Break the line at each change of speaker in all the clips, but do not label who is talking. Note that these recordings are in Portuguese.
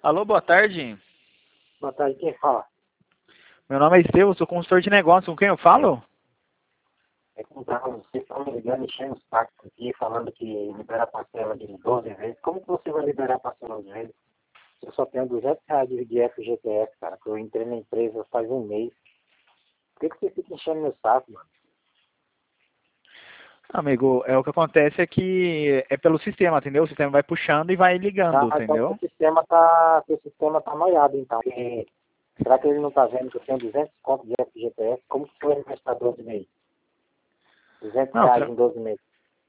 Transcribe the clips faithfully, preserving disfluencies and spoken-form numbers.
Alô, boa tarde.
Boa tarde, quem fala?
Meu nome é Estevam, sou consultor de negócios. Com quem eu falo?
É como tá, vocês estão me ligando, enchendo os sacos aqui, falando que libera parcela de doze vezes. Como que você vai liberar parcela de vezes? Eu só tenho duzentos reais de F G T S, cara, que eu entrei na empresa faz um mês. Por que, que você fica enchendo meu saco, mano?
Amigo, é o que acontece é que é pelo sistema, entendeu? O sistema vai puxando e vai ligando,
Ah, então
entendeu?
o sistema tá, o sistema tá noiado, então. Porque, será que ele não tá vendo que eu tenho duzentos contos de F G T S? Como que foi gastar doze meses? duzentos
Não,
reais
tra-
em doze meses.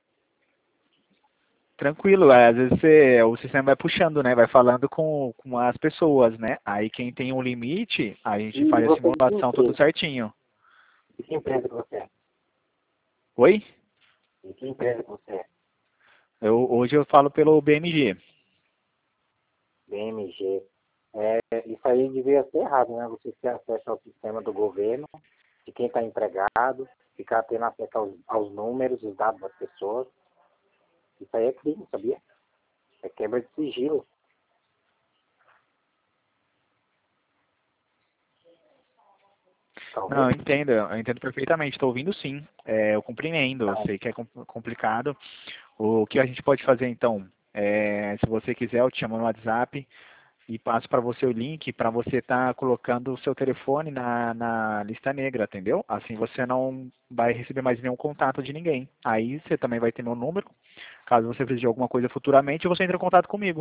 tranquilo. é, Às vezes você- o sistema vai puxando, né? Vai falando com, com as pessoas, né? Aí quem tem um limite, a gente
E
faz a
você de que
simulação tudo
empresa?
certinho.
De que empresa que você é?
Oi?
De que empresa que você é?
Eu, hoje eu falo pelo B M G.
B M G. É, isso aí devia ser errado, né? Você ter acesso ao sistema do governo, de quem está empregado, ficar tendo acesso aos, aos números, os dados das pessoas. Isso aí é crime, sabia? É quebra de sigilo. Tá
Não, eu
ouvindo?
entendo, eu entendo perfeitamente. Estou ouvindo sim. É, eu compreendo, eu
Não.
sei que é com- complicado. O que a gente pode fazer então? É, se você quiser, eu te chamo no WhatsApp e passo para você o link para você estar colocando o seu telefone na, na lista negra, entendeu? Assim você não vai receber mais nenhum contato de ninguém. Aí você também vai ter meu número. Caso você precise de alguma coisa futuramente, você entra em contato comigo.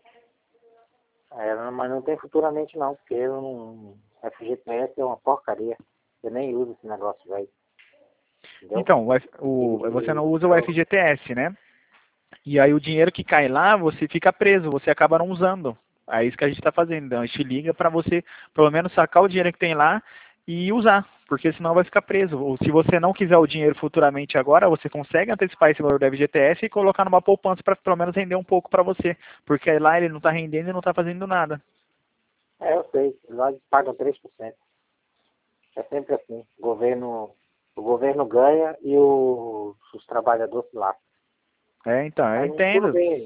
É, não- mas não tem futuramente não, porque eu não. F G T S é uma porcaria. Eu nem uso esse negócio, velho. Entendeu?
Então, o F- o- você
E
não usa o
eu,
F G T S, né? E aí o dinheiro que cai lá, você fica preso, você acaba não usando. É isso que a gente está fazendo. Então, a gente liga para você, pelo menos, sacar o dinheiro que tem lá e usar, porque senão vai ficar preso. Ou se você não quiser o dinheiro futuramente agora, você consegue antecipar esse valor do F G T S e colocar numa poupança para pelo menos render um pouco para você, porque aí lá ele não está rendendo e não está fazendo nada.
é, eu sei, lá eles pagam três por cento. É sempre assim. O governo, o governo ganha e o- os trabalhadores se lascam.
É, então, eu
Mas tudo
entendo.
bem.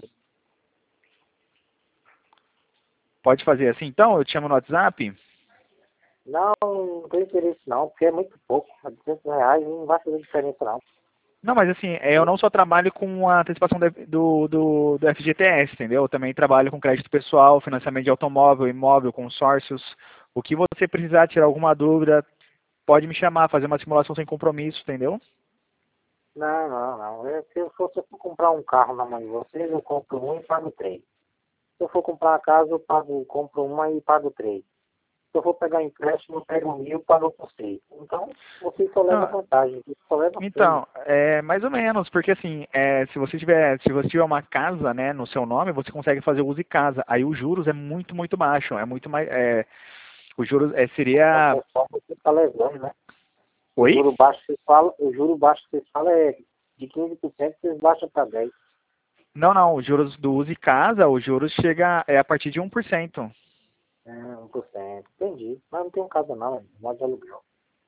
Pode fazer assim, então, eu te chamo no WhatsApp.
Não, não tem interesse não, porque é muito pouco. A duzentos reais não vai fazer diferença não.
Não, mas assim, é, eu não só trabalho com a antecipação do, do, do, do F G T S, entendeu? Eu também trabalho com crédito pessoal, financiamento de automóvel, imóvel, consórcios. O que você precisar tirar alguma dúvida, pode me chamar, fazer uma simulação sem compromisso, entendeu?
Não, não, não. É, se eu for, se eu for comprar um carro na mão de vocês, eu compro um e pago três. Se eu for comprar uma casa, eu pago, compro uma e pago três. Se eu for pegar empréstimo, eu pego mil e pago por seis. Então, vocês só levam
Não,
vantagem. Vocês só levam prêmio.
então, é mais ou menos, porque assim, é, se você tiver, se você tiver uma casa, né, no seu nome, você consegue fazer uso de casa. Aí os juros é muito, muito baixo, é muito mais, é, os juros é, seria,
É só você está levando, né? O
oi?
juro baixo que vocês falam, o juro baixo que vocês falam é de quinze por cento, vocês baixam para dez por cento.
Não, não, os juros do uso de casa, os juros chega é a partir de um por cento.
É, um por cento. Entendi. Mas não tem casa não, é modo de aluguel.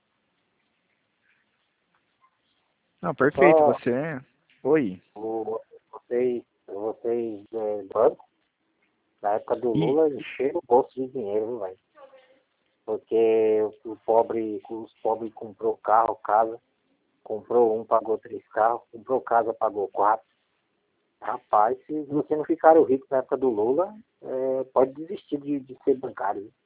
Não, perfeito,
Só
você. Oi.
o, vocês, vocês é, banco, na época do
E
Lula, encheram o bolso de dinheiro, viu, velho? Porque o pobre, os pobres comprou carro, casa, comprou um, pagou três carros, comprou casa, pagou quatro. Rapaz, se vocês não ficaram ricos na época do Lula, é, pode desistir de, de ser bancário. Viu?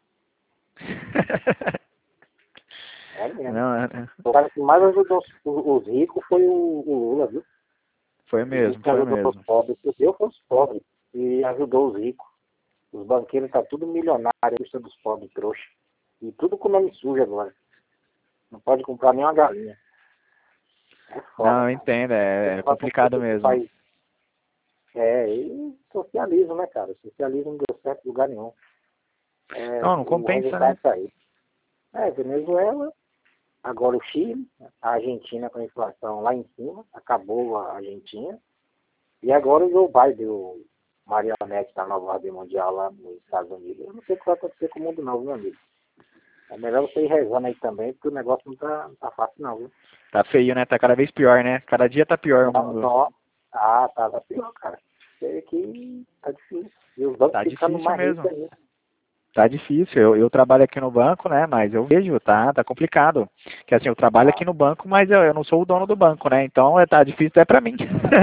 É mesmo.
não, é- é-
O cara que mais ajudou os, os ricos foi o, o Lula, viu?
foi
O
mesmo,
que
foi
ajudou os
mesmo.
pobres, o que deu foi os pobres. E ajudou os ricos. Os banqueiros tá tudo milionário, à custa dos pobres trouxa. E tudo com nome sujo agora. Não pode comprar nem uma galinha. É foda,
Não, eu
cara.
entendo,
Esse
é, é complicado mesmo.
país. É, e socialismo, né, cara? Socialismo não deu certo em lugar nenhum. É,
Não, não
o
compensa, né?
resultado tá aí. É, Venezuela, agora o Chile, a Argentina com a inflação lá em cima, acabou a Argentina. E agora o Joe Biden, o marionete da nova ordem mundial lá nos Estados Unidos. Eu não sei o que vai acontecer com o mundo não, meu amigo. É melhor você ir rezando aí também, porque o negócio não tá, não tá fácil não, viu?
Tá feio, né? Tá cada vez pior, né? Cada dia tá pior o
Não,
mundo.
não. Ah, tá, tá pior, cara. Sei que tá difícil. E os bancos
Tá
ficando
difícil
mais
mesmo.
ricos ainda.
Tá difícil. Eu, eu trabalho aqui no banco, né? Mas eu vejo, tá, tá complicado. Que assim, eu trabalho
Ah,
aqui no banco, mas eu, eu não sou o dono do banco, né? Então é, tá difícil até pra mim.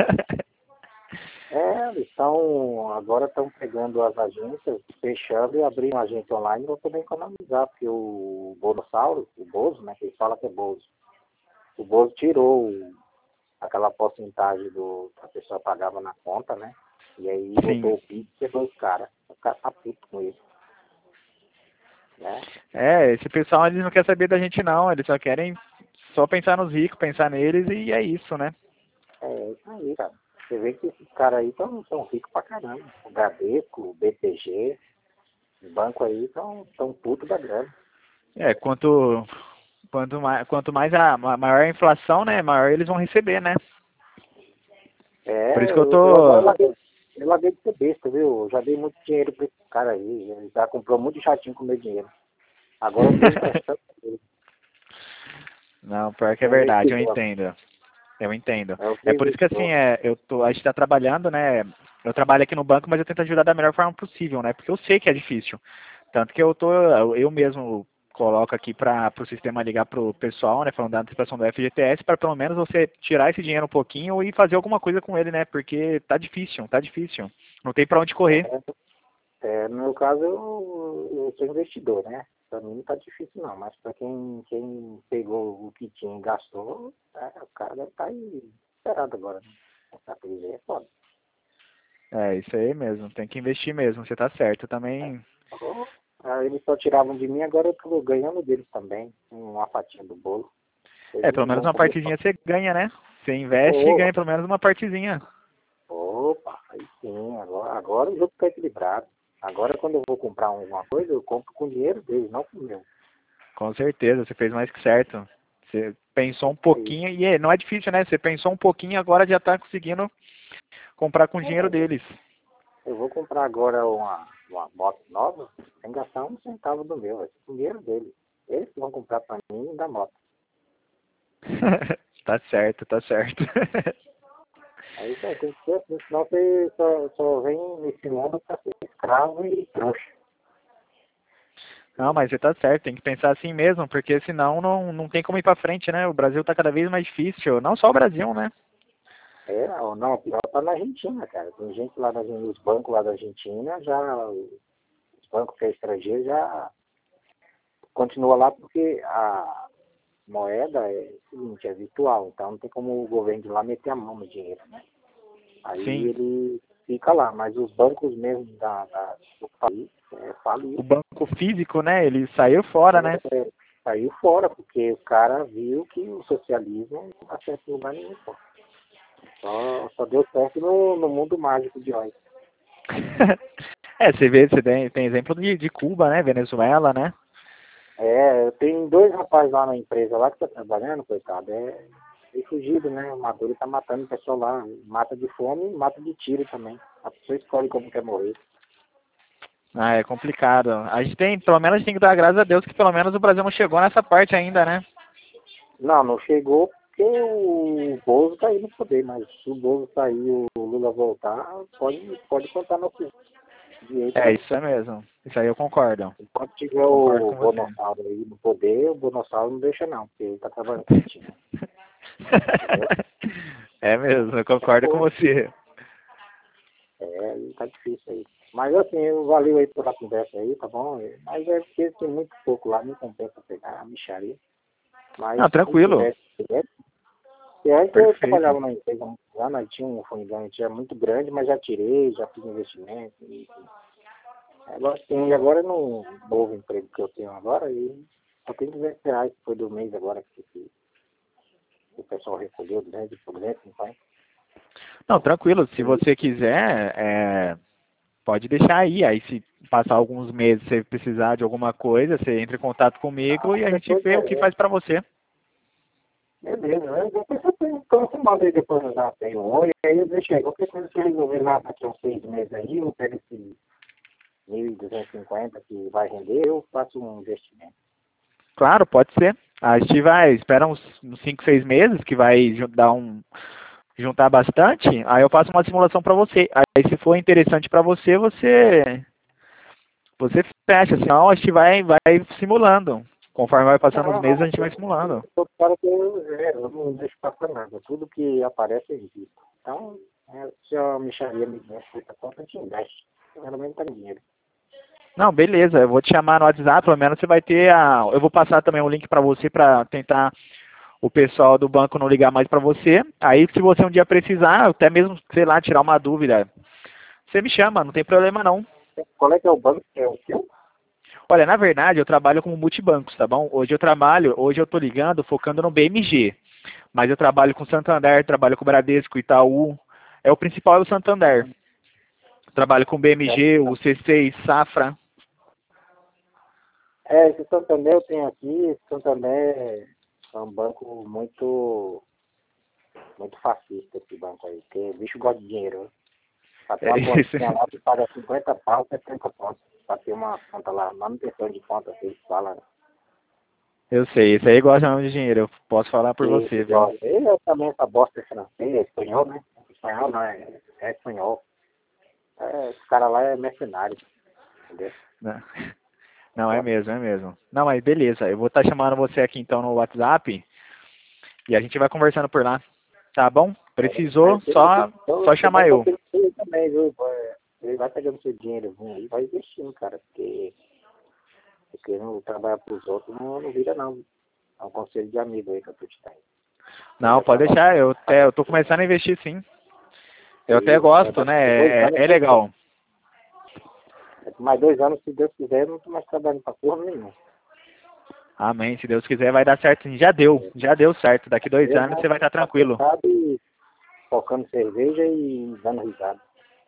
é, eles estão, agora estão pegando as agências, fechando e abrindo uma agência online para poder economizar, porque o Bonossauro, o Bozo, né, que ele fala que é Bozo, o Bozo tirou o- aquela porcentagem do que a pessoa pagava na conta, né, e aí
Sim.
botou o Pix e quebrou os caras, o cara tá puto com isso, né.
É, esse pessoal, eles não querem saber da gente não. Eles só querem só pensar nos ricos, pensar neles e é isso, né?
É isso aí, cara. Você vê que esses caras aí estão tão ricos pra caramba. O Bradesco, o B T G, os bancos aí estão tão putos da grana.
É, quanto, quanto mais, quanto mais a, ma- maior a inflação, né? Maior eles vão receber, né? Por
É,
isso que eu
eu, eu agora
tô.
larguei, eu larguei de ser besta, viu? Eu já dei muito dinheiro pra esse cara aí. Ele já comprou muito chatinho com meu dinheiro. Agora eu tô emprestando pra ele.
Não, pior que é
Tem
verdade, eu
investidor.
entendo. Eu entendo.
É o que
É
é
por isso que assim,
investidor.
é, eu tô, a gente tá trabalhando, né? Eu trabalho aqui no banco, mas eu tento ajudar da melhor forma possível, né? Porque eu sei que é difícil. Tanto que eu tô, eu mesmo coloco aqui para o sistema ligar pro pessoal, né? Falando da antecipação do F G T S, para pelo menos você tirar esse dinheiro um pouquinho e fazer alguma coisa com ele, né? Porque tá difícil, tá difícil. Não tem para onde correr.
É, é, no meu caso, eu, eu sou investidor, né? Pra mim não tá difícil não, mas pra quem, quem pegou o que tinha e gastou, é, o cara deve estar aí esperado agora, né? Essa crise aí é foda.
É, isso aí mesmo. Tem que investir mesmo. Você tá certo. Eu também.
Oh, aí eles só tiravam de mim, agora eu tô ganhando deles também, uma fatia do bolo.
É,
Eles
pelo
não
menos
vão
uma
poder.
partezinha você ganha, né? Você investe e
Oh,
ganha pelo menos uma partezinha.
opa, aí sim, agora, agora o jogo tá equilibrado. Agora quando eu vou comprar alguma coisa, eu compro com o dinheiro deles, não com o meu.
Com certeza, você fez mais que certo. Você pensou um
Aí,
pouquinho e é, não é difícil, né? Você pensou um pouquinho e agora já está conseguindo comprar com o dinheiro
é,
deles.
eu vou comprar agora uma, uma moto nova, sem gastar um centavo do meu, vai ser com o dinheiro deles. Eles que vão comprar pra mim da moto.
Tá certo, tá certo.
Aí só tem que ser assim, senão você só, só vem nesse mundo pra ser escravo e trouxa.
Não, mas você tá certo, tem que pensar assim mesmo, porque senão não, não tem como ir pra frente, né? O Brasil tá cada vez mais difícil. Não só o Brasil, né?
É, não, não, pior tá na Argentina, cara. Tem gente lá na, nos bancos lá da Argentina, já, os bancos que é estrangeiro já continua lá porque a moeda é o seguinte, é virtual, então não tem como o governo de lá meter a mão no dinheiro, né? Aí
Sim.
ele fica lá, mas os bancos mesmo da, da, do país é,
O
faliu.
banco físico, né? Ele saiu fora, né?
É, é, saiu fora, porque o cara viu que o socialismo não dá certo em lugar nenhum, pô. Só, só deu certo no, no mundo mágico de Oz.
É, você vê, você tem, tem exemplo de, de Cuba, né? Venezuela, né?
É, tem dois rapazes lá na empresa lá que tá trabalhando, coitado, é, é fugido, né? O Maduro tá matando o pessoal lá, mata de fome e mata de tiro também. A pessoa escolhe como quer morrer.
Ah, é complicado. A gente tem, pelo menos a gente tem que dar graças a Deus que pelo menos o Brasil não chegou nessa parte ainda, né?
Não, não chegou porque o Bozo tá aí no poder, mas se o Bozo sair e o Lula voltar, pode, pode contar no direito
É,
aí.
isso é mesmo. Isso aí eu concordo.
Enquanto tiver
Concordo
o
com você.
Bonossauro aí no poder, o Bonossauro não deixa não, porque ele tá trabalhando com a China, entendeu?
É mesmo, eu
É,
concordo com
pô,
você.
é, aí tá difícil aí. Mas assim, valeu aí pela conversa aí, tá bom? Mas é porque tem muito pouco lá, não compensa pegar a micharia. Mas
Não,
quando
tranquilo.
tiver, se tiver. E antes eu
Perfeito.
trabalhava na empresa há muitos anos, aí tinha um fundo tinha muito grande, mas já tirei, já fiz investimento. E, agora sim, agora no novo emprego que eu tenho agora, e só tem duzentos reais, que foi do mês agora que, que o pessoal recolheu, duzentos por duzentos, então.
Não, tranquilo. Se
E,
você quiser, é, pode deixar aí. Aí se passar alguns meses você precisar de alguma coisa, você entra em contato comigo
ah,
e a gente
depois
vê o que
é, é,
faz pra você.
beleza, né? Depois eu tenho, então eu mandei depois eu já tenho um olho, e aí eu deixo aí, qualquer coisa que eu resolver lá daqui a uns seis meses aí, eu pego esse mil e duzentos e cinquenta que vai render, eu faço um investimento.
Claro, pode ser. A gente vai, espera uns uns cinco, seis meses, que vai ju- dar um, juntar bastante, aí eu faço uma simulação para você. Aí se for interessante para você, você você fecha, senão a gente vai, vai simulando. Conforme vai passando os
Não,
meses, a
não,
gente vai simulando.
eu sou cara que eu, é, eu não deixo passar nada. Tudo que aparece eu invisto. Então, é, se a mixaria me der essa conta, a gente investe. Realmente tá dinheiro.
Não, beleza, eu vou te chamar no WhatsApp, pelo menos você vai ter a... Eu vou passar também um link para você para tentar o pessoal do banco não ligar mais para você. Aí, se você um dia precisar, até mesmo, sei lá, tirar uma dúvida, você me chama, não tem problema não.
Qual é que é o banco que é o seu?
Olha, na verdade, eu trabalho como multibancos, tá bom? Hoje eu trabalho, hoje eu tô ligando, focando no B M G. Mas eu trabalho com Santander, trabalho com Bradesco, Itaú. É o principal é o Santander. Trabalho com B M G, o C seis, Safra.
É, esse Santander eu tenho aqui, esse Santander é um banco muito, muito fascista, esse banco aí, porque o bicho gosta de dinheiro. Né? Pra ter uma continha lá, você paga cinquenta pau, setenta pontos. Pra ter uma conta lá, manutenção de conta, vocês falam.
Eu sei, esse aí gosta mesmo de dinheiro, eu posso falar por
E,
você, viu?
ele é também essa bosta francês, é espanhol, né? Espanhol não, é, é espanhol. É, esse cara lá é mercenário, entendeu?
Não. Não, é mesmo, é mesmo. Não, mas beleza, eu vou estar chamando você aqui então no WhatsApp e a gente vai conversando por lá, tá bom? Precisou, só, só chamar eu.
Ele também, viu? Ele vai pegando seu dinheiro e vai investindo, cara, porque, porque não trabalhar pros outros não, não vira não. É um conselho de amigo aí que eu tô te dando.
Não, pode deixar, eu, até, eu tô começando a investir sim. Eu até gosto, né? É, é legal.
Mais dois anos, se Deus quiser, eu não tô mais trabalhando pra porra nenhuma.
Amém, se Deus quiser vai dar certo sim. Já deu, já deu certo. Daqui dois
Eu
anos você vai estar tranquilo.
Tocando cerveja e dando risada.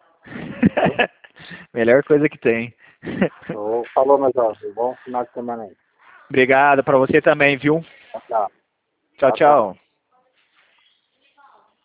Melhor coisa que tem.
Oh, falou, meus amigos. Bom final de semana aí.
Obrigado para você também, viu?
Tchau, tchau.
Tchau, tchau.